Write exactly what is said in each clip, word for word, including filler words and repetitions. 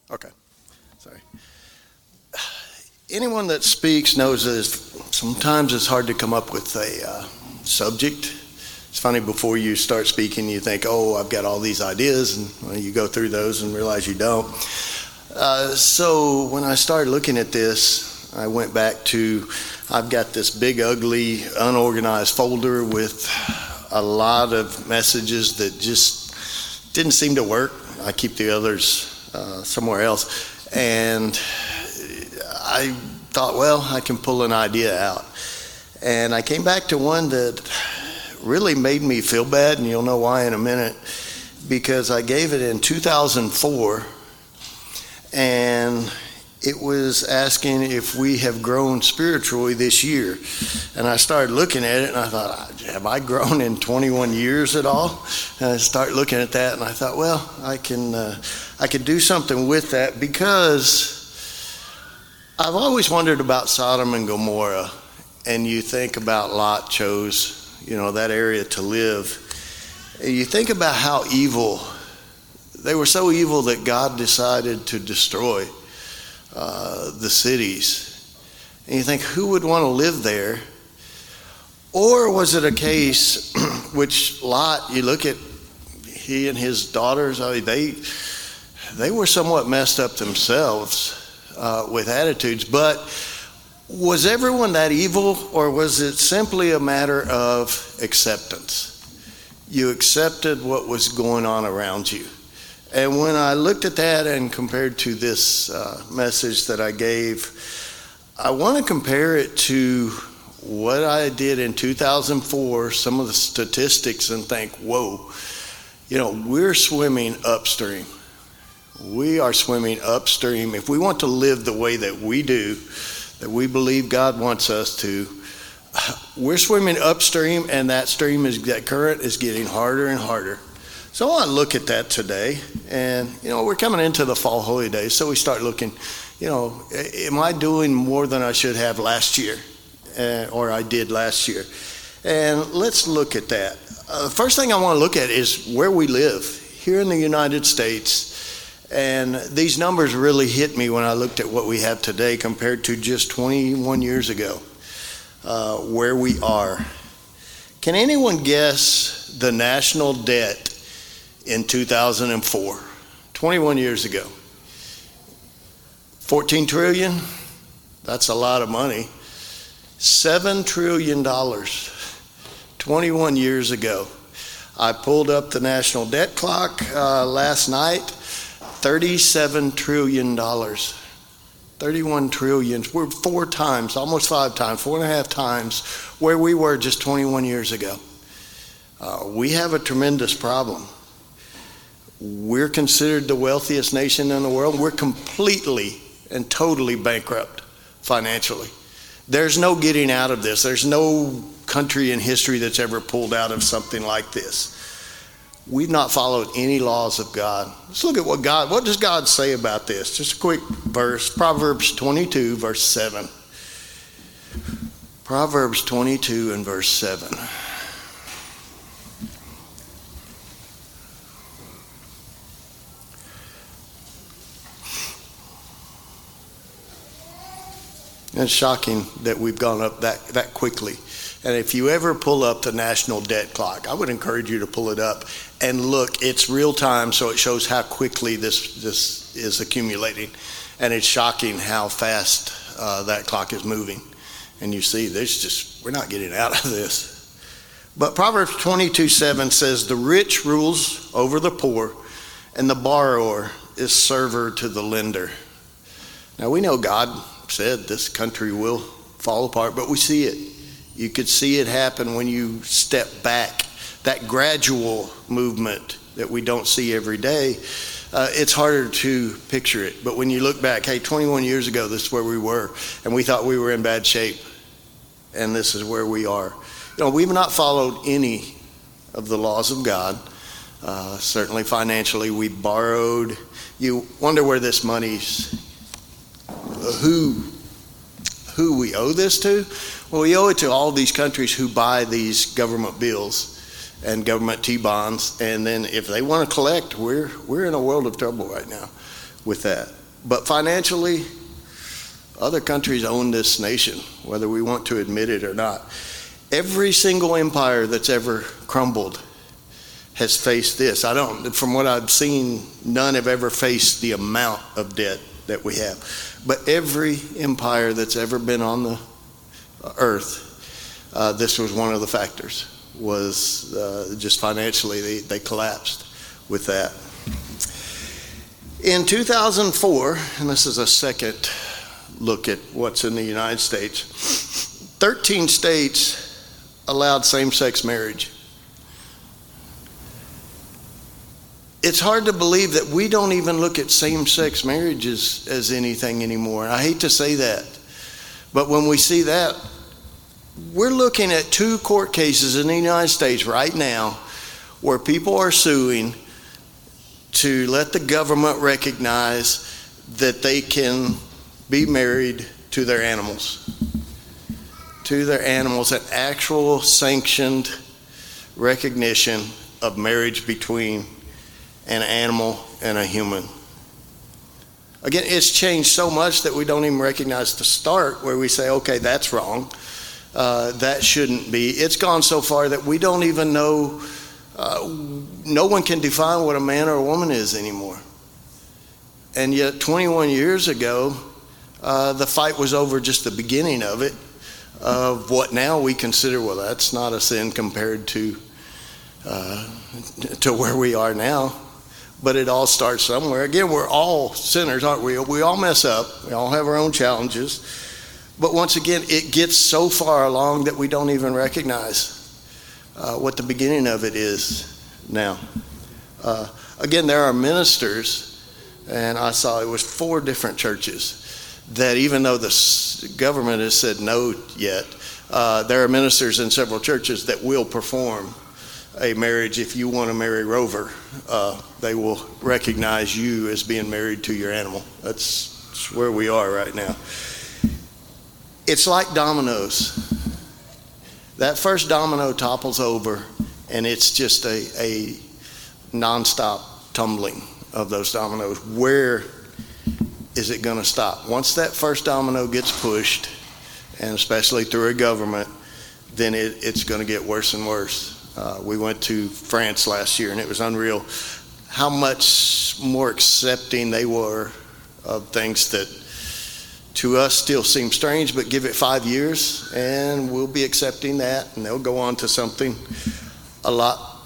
Okay, sorry. Anyone that speaks knows that sometimes it's hard to come up with a uh, subject. It's funny, before you start speaking, you think, oh, I've got all these ideas, and well, you go through those and realize you don't. Uh, so when I started looking at this, I went back to, I've got this big, ugly, unorganized folder with a lot of messages that just didn't seem to work. I keep the others uh, somewhere else. And I thought, well, I can pull an idea out. And I came back to one that really made me feel bad, and you'll know why in a minute, because I gave it in two thousand four, and it was asking if we have grown spiritually this year. And I started looking at it, and I thought, have I grown in twenty-one years at all? And I started looking at that, and I thought, well, I can uh, I could do something with that, because I've always wondered about Sodom and Gomorrah. And you think about Lot chose, you know, that area to live. And you think about how evil, they were so evil that God decided to destroy uh, the cities. And you think, who would want to live there? Or was it a case which Lot, you look at he and his daughters, I mean, they they were somewhat messed up themselves uh, with attitudes, but was everyone that evil, or was it simply a matter of acceptance? You accepted what was going on around you. And when I looked at that and compared to this uh, message that I gave, I want to compare it to what I did in two thousand four, some of the statistics, and think, whoa, you know, we're swimming upstream. We are swimming upstream. If we want to live the way that we do, that we believe God wants us to, we're swimming upstream, and that stream is, that current is getting harder and harder. So I want to look at that today. And, you know, we're coming into the fall holy days, so we start looking, you know, am I doing more than I should have last year, uh, or I did last year? And let's look at that. Uh, the first thing I want to look at is where we live here in the United States. And these numbers really hit me when I looked at what we have today compared to just twenty-one years ago, uh, where we are. Can anyone guess the national debt in two thousand four, twenty-one years ago? fourteen trillion dollars, that's a lot of money. seven trillion dollars, twenty-one years ago. I pulled up the national debt clock uh, last night. thirty-seven trillion dollars, thirty-one trillion. We're four times, almost five times, four and a half times where we were just twenty-one years ago. Uh, we have a tremendous problem. We're considered the wealthiest nation in the world. We're completely and totally bankrupt financially. There's no getting out of this. There's no country in history that's ever pulled out of something like this. We've not followed any laws of God. Let's look at what God, what does God say about this? Just a quick verse, Proverbs twenty-two, verse seven. Proverbs twenty-two and verse seven. It's shocking that we've gone up that, that quickly. And if you ever pull up the national debt clock, I would encourage you to pull it up and look. It's real time, so it shows how quickly this this is accumulating. And it's shocking how fast uh, that clock is moving. And you see, there's just, we're not getting out of this. But Proverbs twenty-two seven says, the rich rules over the poor, and the borrower is server to the lender. Now we know God said this country will fall apart, but we see it. You could see it happen when you step back. That gradual movement that we don't see every day, uh, it's harder to picture it. But when you look back, hey, twenty-one years ago, this is where we were, and we thought we were in bad shape, and this is where we are. You know, we've not followed any of the laws of God. Uh, certainly financially, we borrowed. You wonder where this money's, uh, who, who we owe this to. Well, we owe it to all these countries who buy these government bills and government T-bonds, and then if they want to collect, we're we're in a world of trouble right now. with that. But financially, other countries own this nation, whether we want to admit it or not. Every single empire that's ever crumbled has faced this. I don't, from what I've seen, none have ever faced the amount of debt that we have. But every empire that's ever been on the earth, uh, this was one of the factors, was uh, just financially they, they collapsed with that. In two thousand four, and this is a second look at what's in the United States, thirteen states allowed same-sex marriage. It's hard to believe that we don't even look at same-sex marriages as anything anymore. I hate to say that, but when we see that, we're looking at two court cases in the United States right now where people are suing to let the government recognize that they can be married to their animals. To their animals, an actual sanctioned recognition of marriage between an animal and a human. Again, it's changed so much that we don't even recognize the start where we say, okay, that's wrong. Uh, that shouldn't be. It's gone so far that we don't even know, uh, no one can define what a man or a woman is anymore. And yet twenty-one years ago, uh, the fight was over just the beginning of it, of what now we consider, well, that's not a sin compared to uh, to where we are now. But it all starts somewhere. Again, we're all sinners, aren't we? We all mess up. We all have our own challenges. But once again, it gets so far along that we don't even recognize uh, what the beginning of it is now. Uh, again, there are ministers, and I saw it was four different churches that even though the government has said no yet, uh, there are ministers in several churches that will perform a marriage. If you want to marry Rover, uh, they will recognize you as being married to your animal. That's, that's where we are right now. It's like dominoes. That first domino topples over, and it's just a, a nonstop tumbling of those dominoes. Where is it going to stop? Once that first domino gets pushed, and especially through a government, then it, it's going to get worse and worse. Uh, we went to France last year, and it was unreal how much more accepting they were of things that to us still seem strange, but give it five years and we'll be accepting that, and they'll go on to something a lot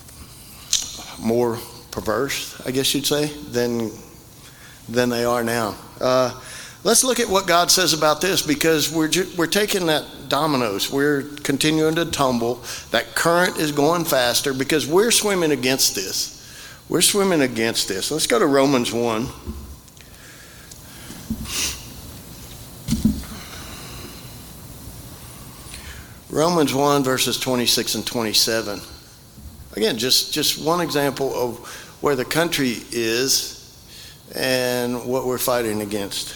more perverse, I guess you'd say, than, than they are now. Uh, let's look at what God says about this, because we're ju- we're taking that dominoes. We're continuing to tumble. That current is going faster because we're swimming against this. We're swimming against this. Let's go to Romans one. Romans one, verses twenty-six and twenty-seven. Again, just, just one example of where the country is and what we're fighting against.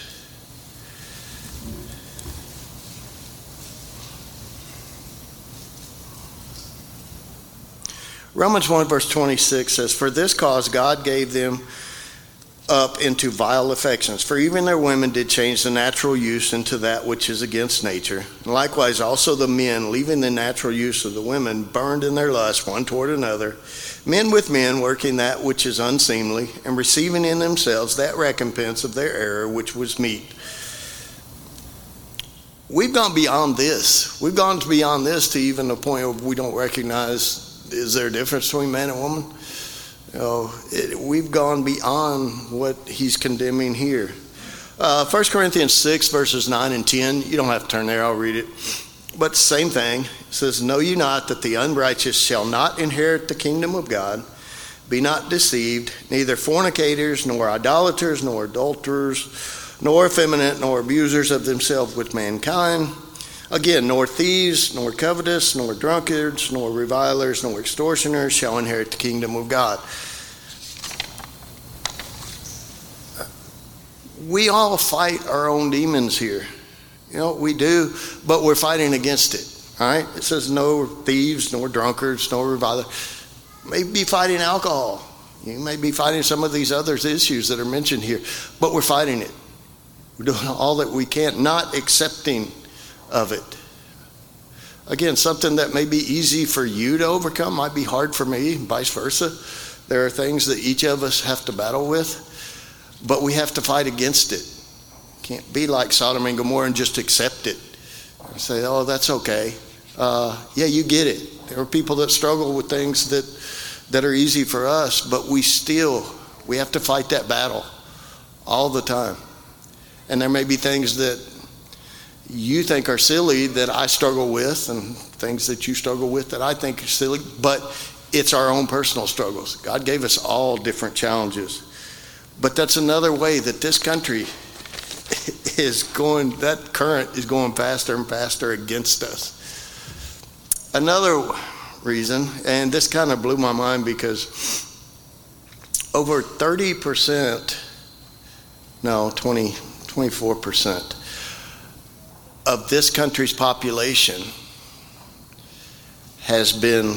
Romans one, verse twenty-six says, "For this cause God gave them up into vile affections. For even their women did change the natural use into that which is against nature. And likewise also the men, leaving the natural use of the women, burned in their lust one toward another, men with men, working that which is unseemly, and receiving in themselves that recompense of their error which was meet." We've gone beyond this. We've gone beyond this to even the point where we don't recognize, is there a difference between man and woman? You know, it, we've gone beyond what he's condemning here. Uh, First Corinthians six, verses nine and ten. You don't have to turn there, I'll read it. But same thing. It says, "Know you not that the unrighteous shall not inherit the kingdom of God? Be not deceived, neither fornicators, nor idolaters, nor adulterers, nor effeminate, nor abusers of themselves with mankind. Again, nor thieves, nor covetous, nor drunkards, nor revilers, nor extortioners shall inherit the kingdom of God." We all fight our own demons here. You know, we do, but we're fighting against it. All right? It says no thieves, nor drunkards, nor revilers. Maybe fighting alcohol. You may be fighting some of these other issues that are mentioned here, but we're fighting it. We're doing all that we can, not accepting of it. Again, something that may be easy for you to overcome might be hard for me, and vice versa. There are things that each of us have to battle with, but we have to fight against it. Can't be like Sodom and Gomorrah and just accept it. Say, oh, that's okay. Uh, yeah, you get it. There are people that struggle with things that that are easy for us, but we still, we have to fight that battle all the time. And there may be things that you think are silly that I struggle with, and things that you struggle with that I think are silly, but it's our own personal struggles. God gave us all different challenges. But that's another way that this country is going, that current is going faster and faster against us. Another reason, and this kind of blew my mind because over thirty percent, no, twenty, twenty-four percent of this country's population has been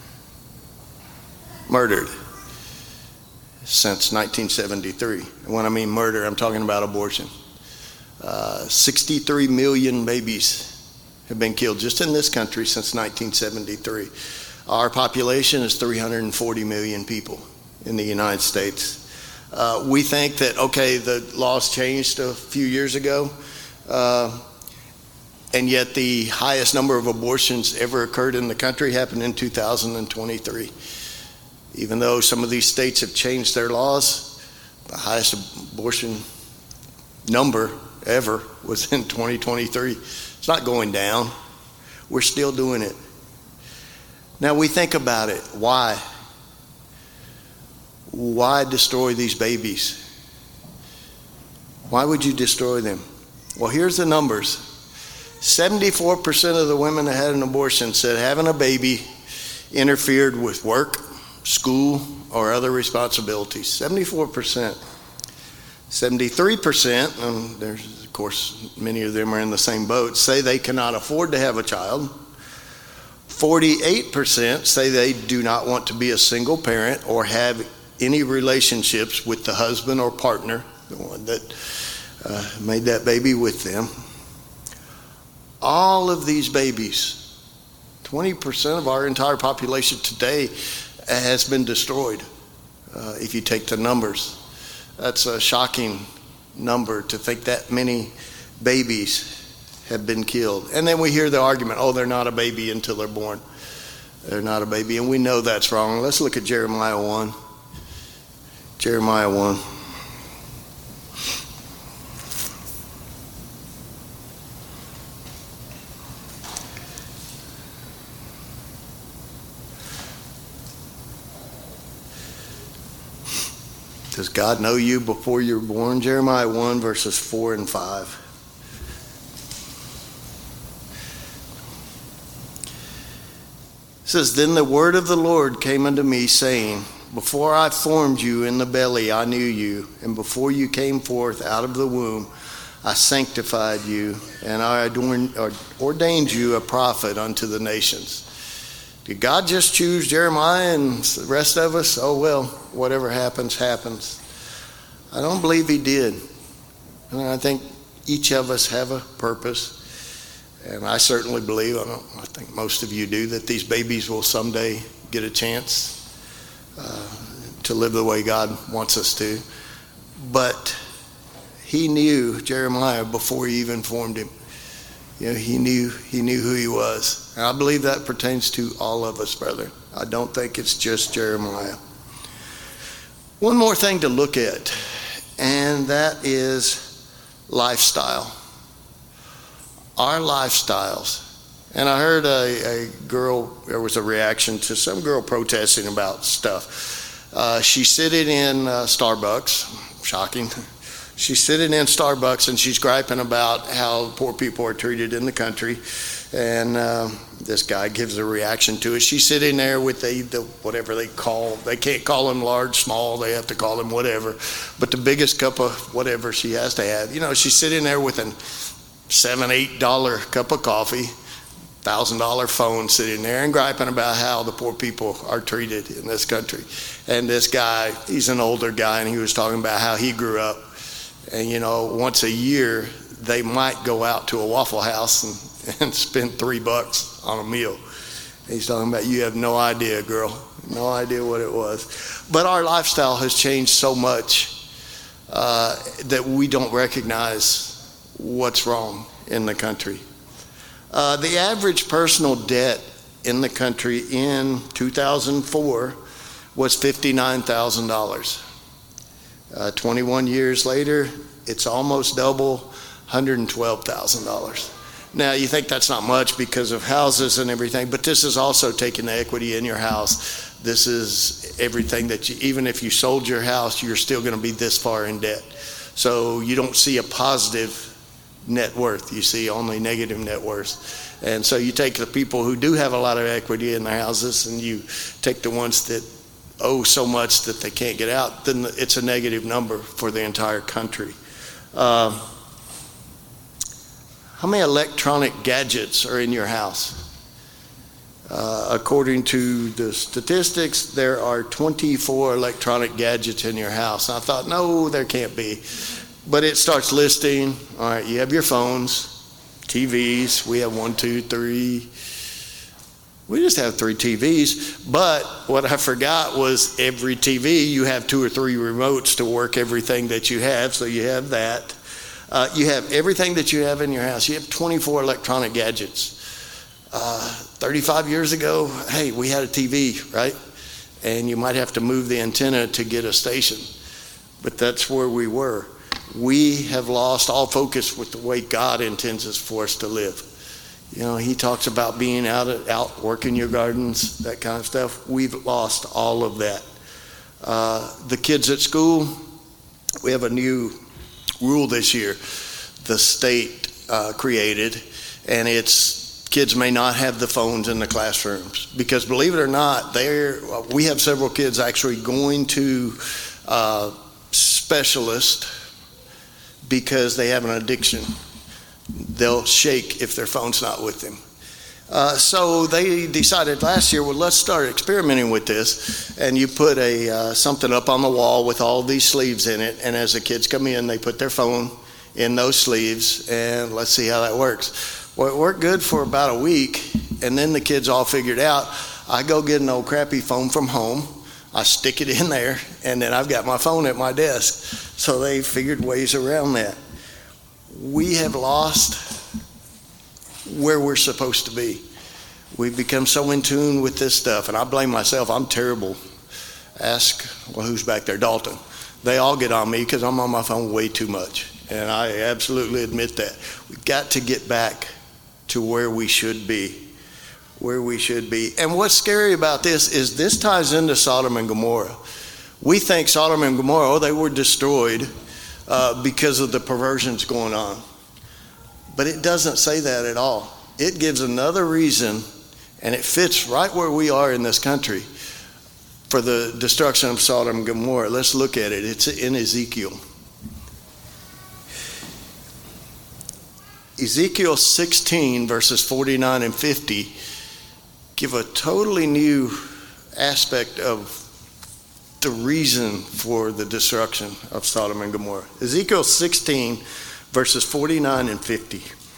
murdered since nineteen seventy-three. And when I mean murder, I'm talking about abortion. Uh, sixty-three million babies have been killed just in this country since nineteen seventy-three. Our population is three hundred forty million people in the United States. Uh, we think that, okay, the laws changed a few years ago, uh, and yet the highest number of abortions ever occurred in the country happened in two thousand twenty-three. Even though some of these states have changed their laws, the highest abortion number ever was in twenty twenty-three. It's not going down. We're still doing it. Now we think about it. Why? Why destroy these babies? Why would you destroy them? Well, here's the numbers. seventy-four percent of the women that had an abortion said having a baby interfered with work, school, or other responsibilities. seventy-four percent. seventy-three percent, and there's, of course, many of them are in the same boat, say they cannot afford to have a child. forty-eight percent say they do not want to be a single parent or have any relationships with the husband or partner, the one that uh, made that baby with them. All of these babies, twenty percent of our entire population today has been destroyed, uh, if you take the numbers. That's a shocking number to think that many babies have been killed. And then we hear the argument, oh, they're not a baby until they're born. They're not a baby, and we know that's wrong. Let's look at Jeremiah one. Jeremiah one. Does God know you before you were born? Jeremiah one, verses four and five. It says, Then the word of the Lord came unto me, saying, Before I formed you in the belly, I knew you, and before you came forth out of the womb, I sanctified you, and I adorned, ordained you a prophet unto the nations. Did God just choose Jeremiah and the rest of us? Oh, well, whatever happens, happens. I don't believe he did. And I think each of us have a purpose. And I certainly believe, I, don't, I think most of you do, that these babies will someday get a chance uh, to live the way God wants us to. But he knew Jeremiah before he even formed him. You know, he knew he knew who he was. And I believe that pertains to all of us, brother. I don't think it's just Jeremiah. One more thing to look at, and that is lifestyle. Our lifestyles. And I heard a, a girl, there was a reaction to some girl protesting about stuff. Uh, she's sitting in uh, Starbucks, shocking. She's sitting in Starbucks and she's griping about how poor people are treated in the country. And uh, this guy gives a reaction to it. She's sitting there with the, the whatever they call, they can't call him large, small, they have to call him whatever. But the biggest cup of whatever she has to have. You know, she's sitting there with an seven, eight dollar cup of coffee, thousand dollar phone sitting there and griping about how the poor people are treated in this country. And this guy, he's an older guy, and he was talking about how he grew up. And you know, once a year, they might go out to a Waffle House and, and spend three bucks on a meal. He's talking about, you have no idea, girl, no idea what it was. But our lifestyle has changed so much uh, that we don't recognize what's wrong in the country. Uh, the average personal debt in the country in two thousand four was fifty-nine thousand dollars. Uh, twenty-one years later, it's almost double, one hundred twelve thousand dollars. Now, you think that's not much because of houses and everything, but this is also taking the equity in your house. This is everything that you, even if you sold your house, you're still going to be this far in debt. So you don't see a positive net worth, you see only negative net worth. And so you take the people who do have a lot of equity in their houses and you take the ones that owe so much that they can't get out, then it's a negative number for the entire country. Uh, how many electronic gadgets are in your house? Uh, according to the statistics, there are twenty-four electronic gadgets in your house. And I thought, no, there can't be. But it starts listing, all right, you have your phones, T Vs, we have one, two, three. We just have three T Vs, but what I forgot was every T V, you have two or three remotes to work everything that you have, so you have that. Uh, you have everything that you have in your house. You have twenty-four electronic gadgets. Uh, thirty-five years ago, hey, we had a T V, right? And you might have to move the antenna to get a station, but that's where we were. We have lost all focus with the way God intends us for us to live. You know, he talks about being out, out working your gardens, that kind of stuff. We've lost all of that. Uh, the kids at school, we have a new rule this year the state uh, created, and it's kids may not have the phones in the classrooms because, believe it or not, they're, we have several kids actually going to uh, specialists because they have an addiction. They'll shake if their phone's not with them. Uh, so they decided last year, well, let's start experimenting with this. And you put a uh, something up on the wall with all these sleeves in it. And as the kids come in, they put their phone in those sleeves. And let's see how that works. Well, it worked good for about a week. And then the kids all figured out, I go get an old crappy phone from home. I stick it in there, and then I've got my phone at my desk. So they figured ways around that. We have lost where we're supposed to be. We've become so in tune with this stuff, and I blame myself. I'm terrible. Ask, well, who's back there? Dalton. They all get on me because I'm on my phone way too much, and I absolutely admit that. We've got to get back to where we should be. Where we should be. And what's scary about this is this ties into Sodom and Gomorrah. We think Sodom and Gomorrah, oh, they were destroyed uh, because of the perversions going on. But it doesn't say that at all. It gives another reason, and it fits right where we are in this country, for the destruction of Sodom and Gomorrah. Let's look at it. It's in Ezekiel. Ezekiel sixteen, verses forty-nine and fifty, give a totally new aspect of the reason for the destruction of Sodom and Gomorrah. Ezekiel sixteen, verses forty-nine and fifty.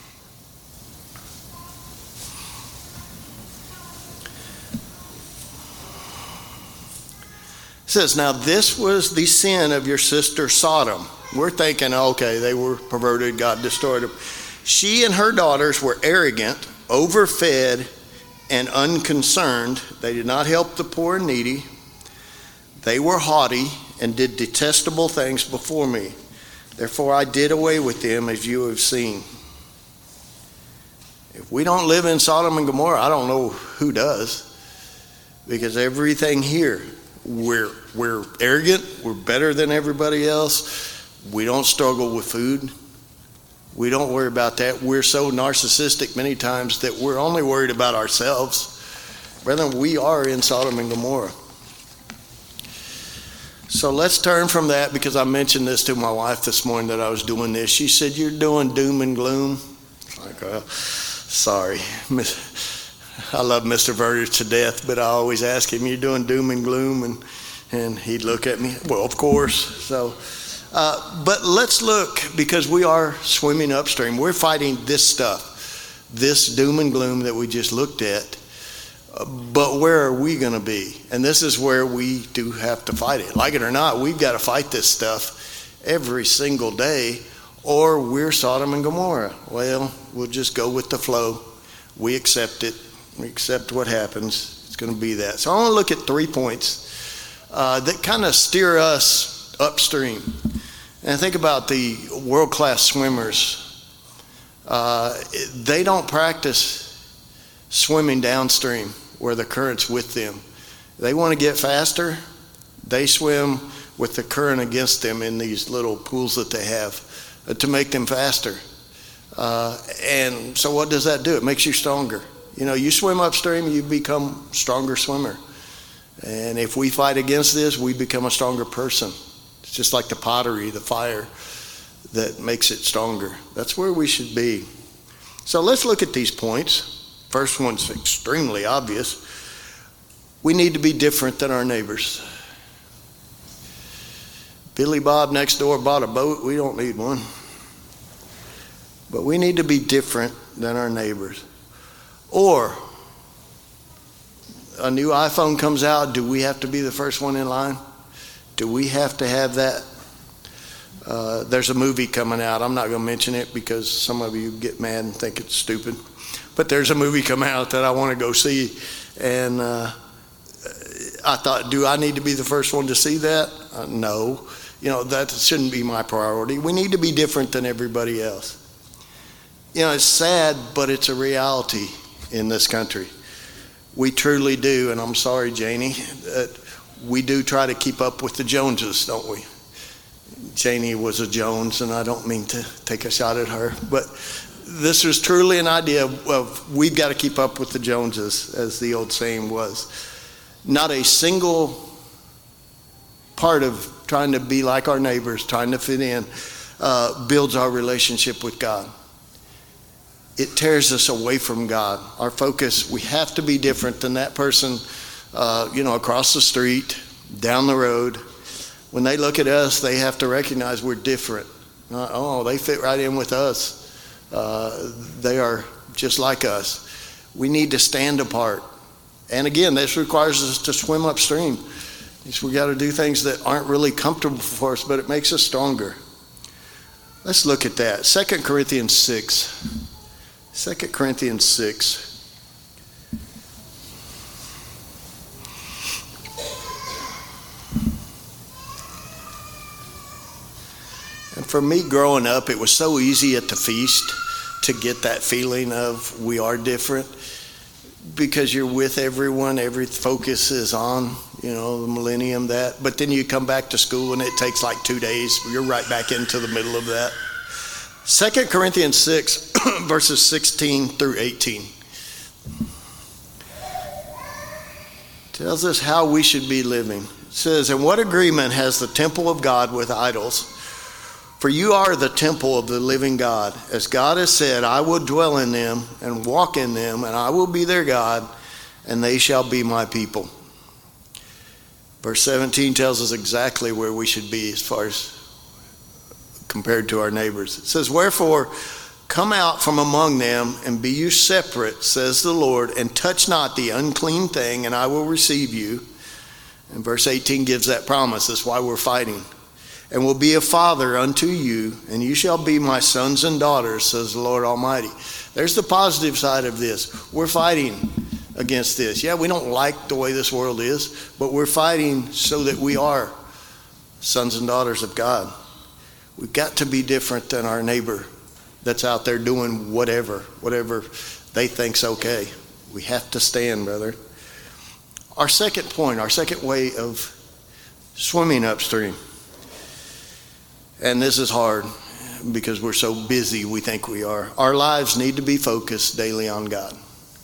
It says, now this was the sin of your sister Sodom. We're thinking, okay, they were perverted, God destroyed them. She and her daughters were arrogant, overfed, and unconcerned. They did not help the poor and needy. They were haughty and did detestable things before me. Therefore I did away with them, as you have seen. If we don't live in Sodom and Gomorrah, I don't know who does. Because everything here, we're, we're arrogant, we're better than everybody else. We don't struggle with food. We don't worry about that. We're so narcissistic many times that we're only worried about ourselves. Brethren, we are in Sodom and Gomorrah. So let's turn from that, because I mentioned this to my wife this morning that I was doing this. She said, you're doing doom and gloom. Like, well, sorry. I love Mister Verder to death, but I always ask him, "You doing doom and gloom?" And and he'd look at me, "Well, of course." So, uh, but let's look, because we are swimming upstream. We're fighting this stuff, this doom and gloom that we just looked at. Uh, but where are we going to be? And this is where we do have to fight it. Like it or not, we've got to fight this stuff every single day, or we're Sodom and Gomorrah. Well, we'll just go with the flow. We accept it. We accept what happens. It's going to be that. So I want to look at three points uh, that kind of steer us upstream. And think about the world-class swimmers. Uh, they don't practice swimming downstream where the current's with them. They want to get faster. They swim with the current against them in these little pools that they have uh, to make them faster. Uh, and so what does that do? It makes you stronger. You know, you swim upstream, you become a stronger swimmer. And if we fight against this, we become a stronger person. It's just like the pottery, the fire that makes it stronger. That's where we should be. So let's look at these points. First one's extremely obvious. We need to be different than our neighbors. Billy Bob next door bought a boat. We don't need one. But we need to be different than our neighbors. Or a new iPhone comes out, do we have to be the first one in line? Do we have to have that? Uh, there's a movie coming out. I'm not going to mention it because some of you get mad and think it's stupid. But there's a movie coming out that I want to go see. And uh, I thought, do I need to be the first one to see that? Uh, no. You know, that shouldn't be my priority. We need to be different than everybody else. You know, it's sad, but it's a reality in this country. We truly do, and I'm sorry, Janie, that we do try to keep up with the Joneses, don't we? Janie was a Jones, and I don't mean to take a shot at her, but this is truly an idea of we've got to keep up with the Joneses, as the old saying was. Not a single part of trying to be like our neighbors, trying to fit in, uh, builds our relationship with God. It tears us away from God. Our focus, we have to be different than that person, uh, you know, across the street, down the road. When they look at us, they have to recognize we're different. Uh, oh, they fit right in with us. Uh, they are just like us. We need to stand apart. And again, this requires us to swim upstream. We got to do things that aren't really comfortable for us, but it makes us stronger. Let's look at that. Second Corinthians six. Second Corinthians six. And for me growing up, it was so easy at the feast to get that feeling of we are different, because you're with everyone, every focus is on, you know, the millennium, that. But then you come back to school and it takes like two days. You're right back into the middle of that. Second Corinthians six, verses sixteen through eighteen. Tells us how we should be living. It says, "And what agreement has the temple of God with idols? For you are the temple of the living God. As God has said, I will dwell in them and walk in them, and I will be their God, and they shall be my people." Verse seventeen tells us exactly where we should be as far as compared to our neighbors. It says, "Wherefore, come out from among them, and be you separate, says the Lord, and touch not the unclean thing, and I will receive you." And verse eighteen gives that promise. That's why we're fighting. "And will be a father unto you, and you shall be my sons and daughters, says the Lord Almighty." There's the positive side of this. We're fighting against this. Yeah, we don't like the way this world is, but we're fighting so that we are sons and daughters of God. We've got to be different than our neighbor that's out there doing whatever, whatever they think's okay. We have to stand, brother. Our second point, our second way of swimming upstream. And this is hard because we're so busy we think we are. Our lives need to be focused daily on God.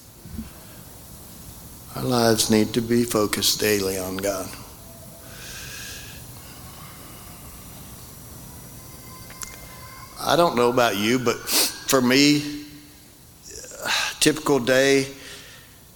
Our lives need to be focused daily on God. I don't know about you, but for me, a typical day,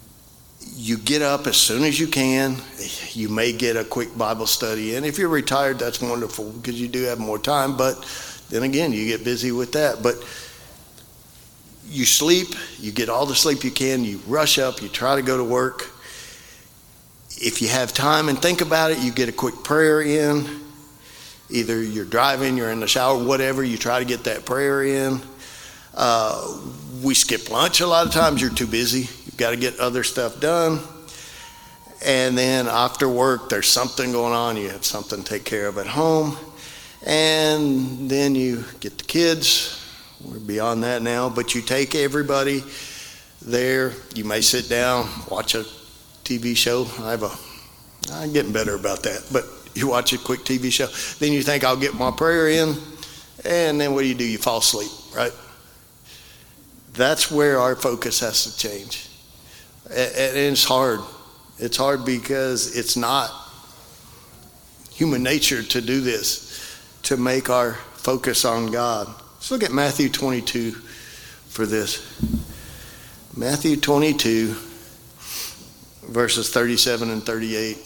you get up as soon as you can. You may get a quick Bible study in. If you're retired, that's wonderful because you do have more time. But then again, you get busy with that. But you sleep, you get all the sleep you can, you rush up, you try to go to work. If you have time and think about it, you get a quick prayer in. Either you're driving, you're in the shower, whatever, you try to get that prayer in. Uh, we skip lunch a lot of times. You're too busy. You've got to get other stuff done. And then after work, there's something going on. You have something to take care of at home. And then you get the kids. We're beyond that now. But you take everybody there. You may sit down, watch a T V show. I have a, I'm getting better about that. But you watch a quick T V show. Then you think, I'll get my prayer in. And then what do you do? You fall asleep, right? That's where our focus has to change. And it's hard. It's hard because it's not human nature to do this, to make our focus on God. Let's look at Matthew twenty-two for this. Matthew twenty-two, verses thirty-seven and thirty-eight.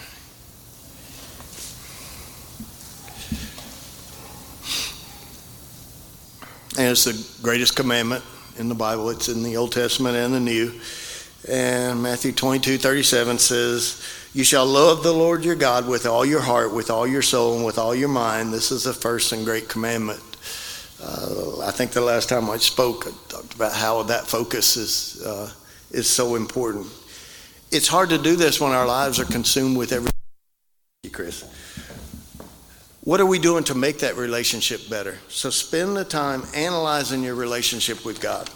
And it's the greatest commandment in the Bible. It's in the Old Testament and the New. And Matthew twenty-two, thirty-seven says, "You shall love the Lord your God with all your heart, with all your soul, and with all your mind. This is the first and great commandment." Uh, I think the last time I spoke, I talked about how that focus is uh, is so important. It's hard to do this when our lives are consumed with everything. Thank you, Chris. What are we doing to make that relationship better? So spend the time analyzing your relationship with God.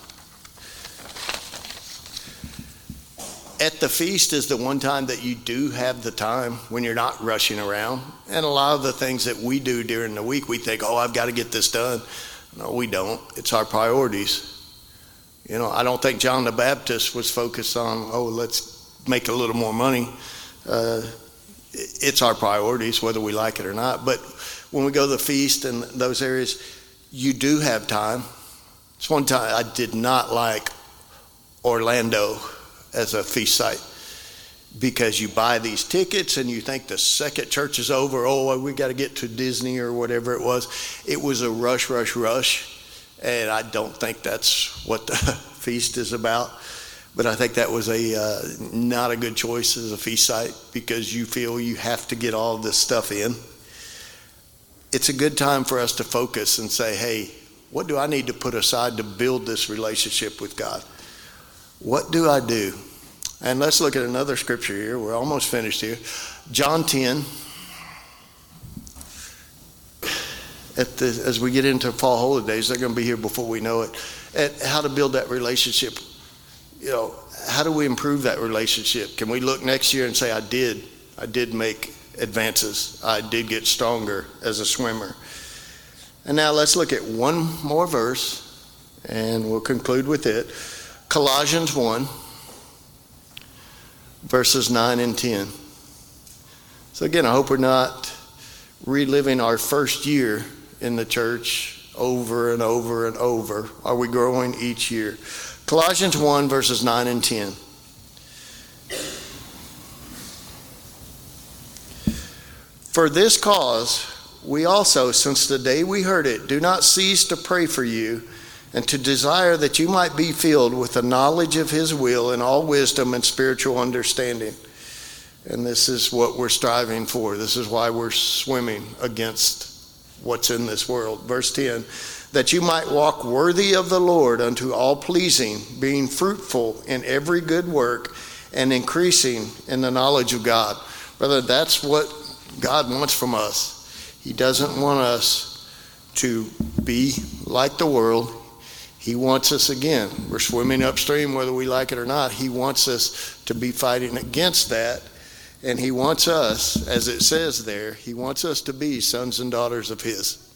At the feast is the one time that you do have the time when you're not rushing around. And a lot of the things that we do during the week, we think, oh, I've got to get this done. No, we don't. It's our priorities. You know, I don't think John the Baptist was focused on, oh, let's make a little more money. Uh, it's our priorities, whether we like it or not. But when we go to the feast and those areas, you do have time. It's one time I did not like Orlando as a feast site because you buy these tickets and you think the second church is over, oh, we got to get to Disney or whatever it was. It was a rush, rush, rush. And I don't think that's what the feast is about. But I think that was a uh, not a good choice as a feast site because you feel you have to get all this stuff in. It's a good time for us to focus and say, hey, what do I need to put aside to build this relationship with God? What do I do? And let's look at another scripture here. We're almost finished here. John ten. At the, as we get into fall holidays, they're going to be here before we know it. At how to build that relationship. You know, how do we improve that relationship? Can we look next year and say, I did. I did make advances. I did get stronger as a swimmer. And now let's look at one more verse, and we'll conclude with it. Colossians one, verses nine and ten. So again, I hope we're not reliving our first year in the church over and over and over. Are we growing each year? Colossians one, verses nine and ten. For this cause, we also, since the day we heard it, do not cease to pray for you and to desire that you might be filled with the knowledge of his will in all wisdom and spiritual understanding. And this is what we're striving for. This is why we're swimming against what's in this world. Verse ten, that you might walk worthy of the Lord unto all pleasing, being fruitful in every good work and increasing in the knowledge of God. Brother, that's what God wants from us. He doesn't want us to be like the world. He wants us, again, we're swimming upstream whether we like it or not. He wants us to be fighting against that. And he wants us, as it says there, he wants us to be sons and daughters of his.